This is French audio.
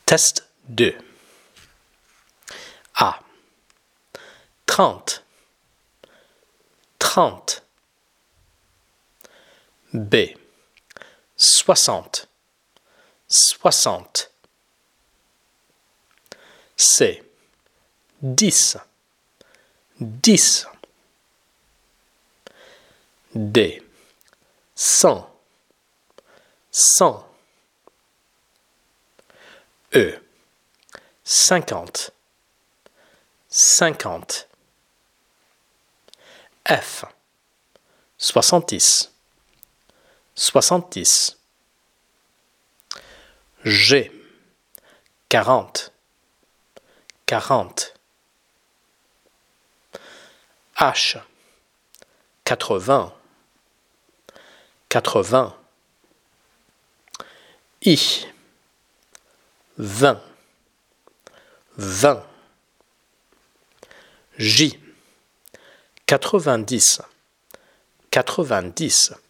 Test 2. A. 30. 30. B. 60. 60. C. 10. 10. D. 100. 100. E. 50. 50. F. 70. 70. G. 40. 40. H. 80. 80. I. 20. 20. J. 90. 90.